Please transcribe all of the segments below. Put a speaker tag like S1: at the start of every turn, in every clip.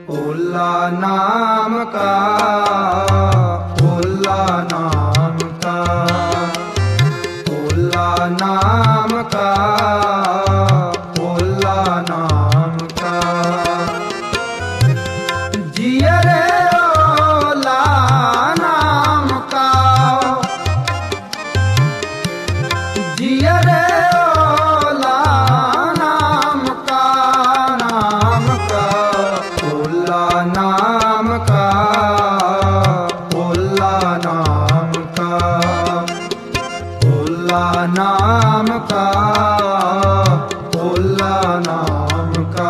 S1: ओला नाम का, ओला नाम का, ओला नाम का, ओला नाम का। जिया रे ओला नाम का, जिया रे ओला नाम का, नाम का, ओला नाम का, ओला नाम का, ओला नाम का, ओला नाम का।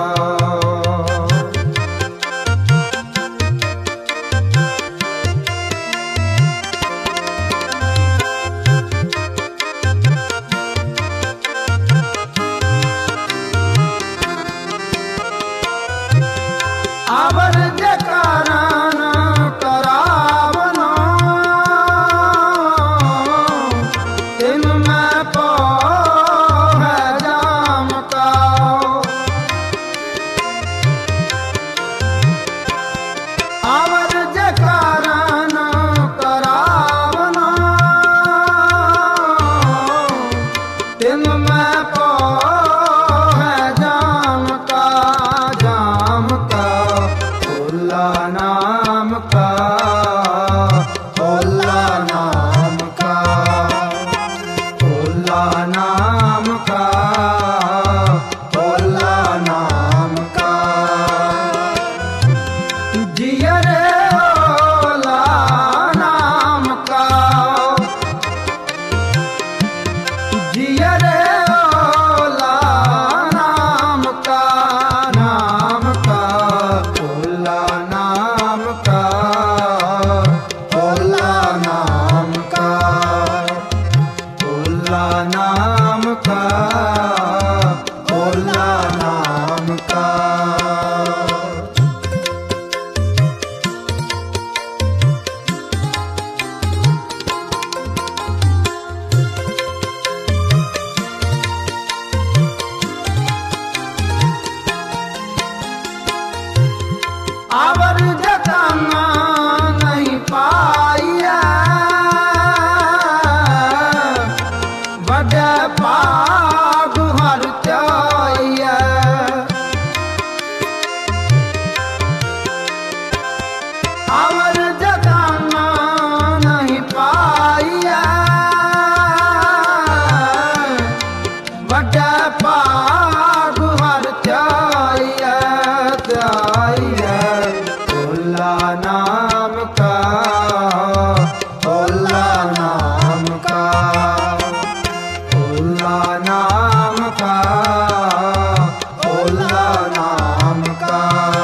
S1: आवर जकारण करावनो, तिन में पो है जाम का। आवर जकारण करावनो, तिन में पो है जाम का, जाम का। ओला नाम का, ओला नाम का, ओला नाम का, ओला नाम का। जिया रे ओला नाम का, जिया रे ओला नाम का, नाम का, ओला नाम का, ओला नाम का, ओला नाम का, ओला नाम का। आवर जताना नहीं पाइया, बड़े पाग हर त्याइया। आवर जताना नहीं पाइया, बड़े पाग हर त्याइया, त्याइया। ओला नाम का, ओला नाम का, ओला नाम का, ओला नाम का।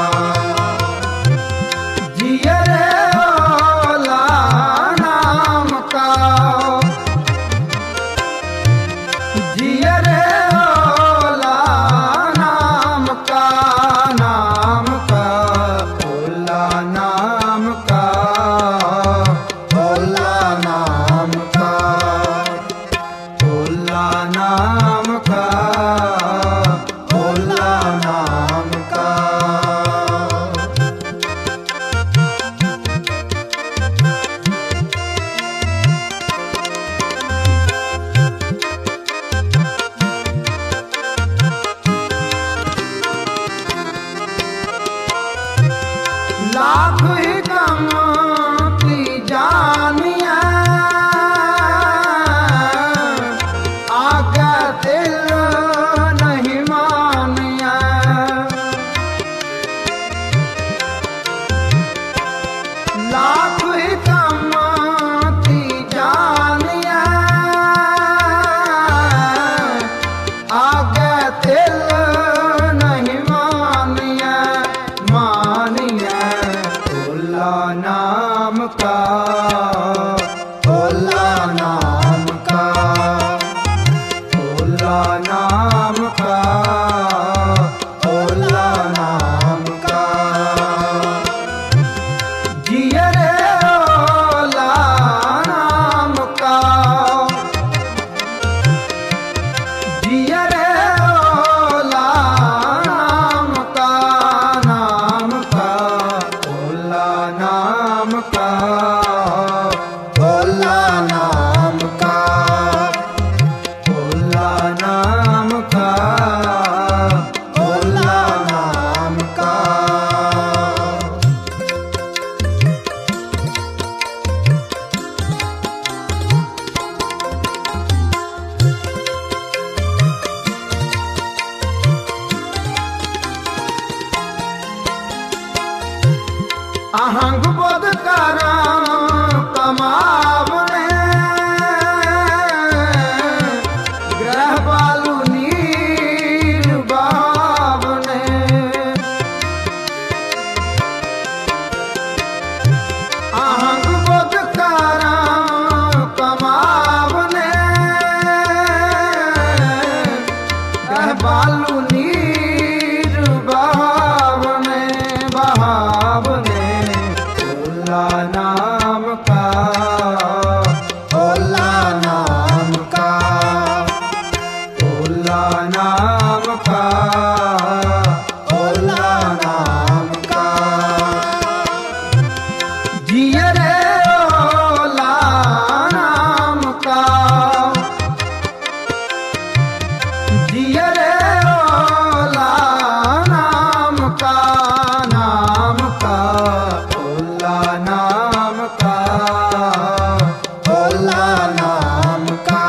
S1: जिया रे ओला नाम का, जिया रे ओला नाम का, नाम का, ओला नाम का, ओला नाम का, ओला नाम का, ओला नाम का। लाख ही कम की जानिया, आगे दिल नहीं मानिया। लाख ही कम की जानिया, आगे दिल नहीं मानिया, मानिया। ओला नाम अहंग बोध करा कमावने ग्रह बालू नीर बावने अहंग बोध करा कमावने ग्रह बालू नीर बावने बहावने ओला नाम का ओला नाम का ओला नाम का ओला नाम का जिय रे ओला नाम का जिय रे ओला नाम का ओला नाम का ओला नाम का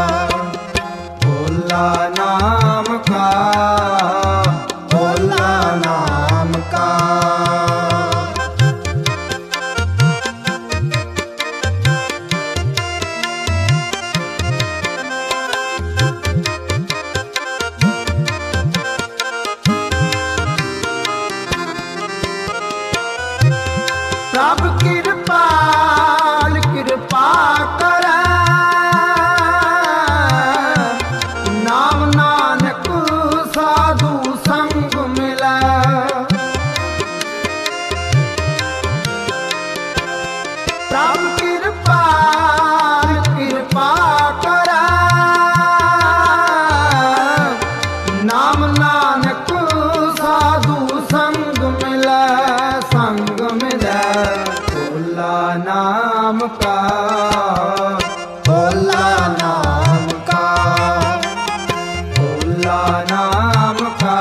S1: ओला नाम का ओला नाम का प्रभु कृपाल कृपा कर नाम नानक साधु संग मिल प्रभु कृपाल कृपा कर नाम नानक साधु संग मिल ओला नाम का ओला नाम का ओला नाम का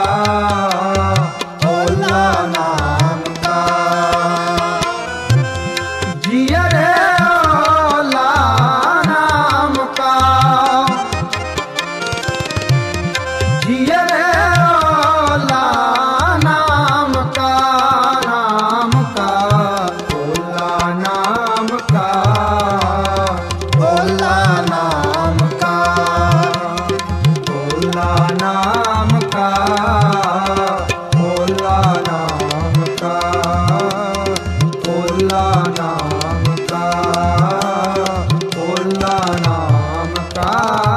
S1: ओला नाम का जिय रे ओला नाम का जिय रे ओला नाम का ओला नाम का ओला नाम का ओला नाम का ओला नाम का ओला नाम का ओला नाम का